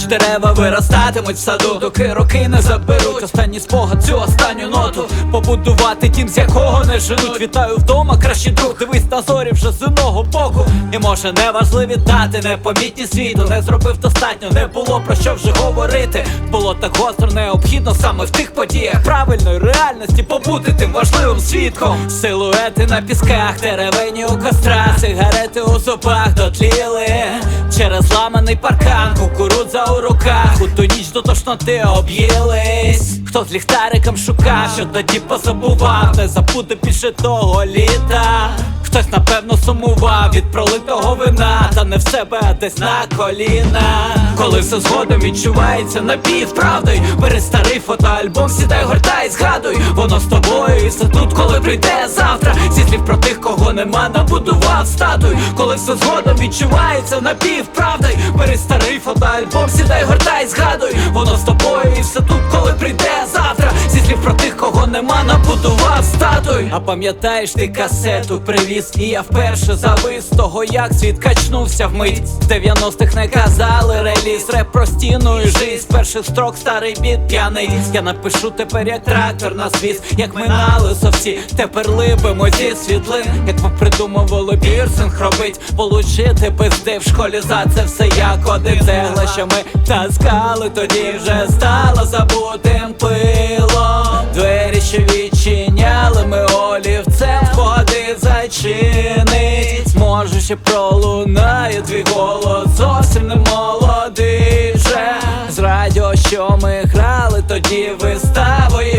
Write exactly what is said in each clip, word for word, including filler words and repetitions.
дерева виростатимуть в саду, доки роки не заберуть останній спогад, цю останню ноту. Побудувати дім, з якого не женуть. Вітаю вдома, кращий друг, дивись на зорі вже з одного боку. І може не важливі дати, непомітні світу. Не зробив достатньо, не було про що вже говорити. Було так гостро, необхідно саме в тих подіях правильної реальності побути тим важливим свідком. Силуети на пісках, деревені у кострах, сигарети у зубах дотліли через ламаний паркан, кукурудза у руках, у ту ніч до тошноти об'їлись. Хто з ліхтариком шукав, що тоді позабував, не забуде більше того літа. Хтось напевно сумував від пролитого вина, та не в себе, а десь на коліна. Коли все згодом відчувається напівправдою, бери старий фотоальбом, сідай, гортай, згадуй, воно з тобою і все тут, коли прийде завтра. Зі слів про тих, кого нема, набудував статуй. Коли все згодом відчувається напівправдою, бери старий фотоальбом, сідай, гортай, згадуй, воно з тобою і все тут, коли прийде завтра. Зі слів про тих, кого нема, набудував статуй. А пам'ятаєш ти касету привіз, і я вперше завис того, як світ качнувся вмить. В дев'яностих не казали реліз, реп про стіну і жизнь. Перших строк старий біт п'яний. Я напишу тепер як трактор на свіст, як минали совці, тепер либимо зі світлин. Як ми придумували пірсинг робить, получити пизди в школі за це все як один. Цегла, що ми таскали, тоді вже стало забутим пилом. Двері, що відчиняли ми олівцем, спогади зачинить. Може ще пролунає твій голос, зовсім не молодий вже. З радіо, що ми грали, тоді виставу і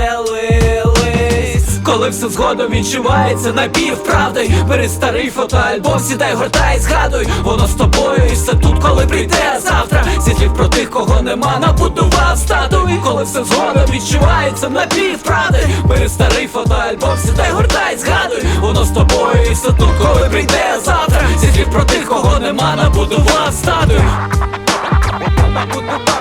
веселились. Коли все згодом відчувається напівправдою, бери старий фотоальбом, сідай, гортай, згадуй, воно з тобою і все тут, коли прийде завтра. Зі слів про тих, кого нема, набудував статуй. Коли все згодом відчувається напівправдою, бери старий фотоальбом, сідай, гортай, згадуй, воно з тобою і все тут, коли прийде завтра. Зі слів про тих, кого нема, набудував статуй. Набудував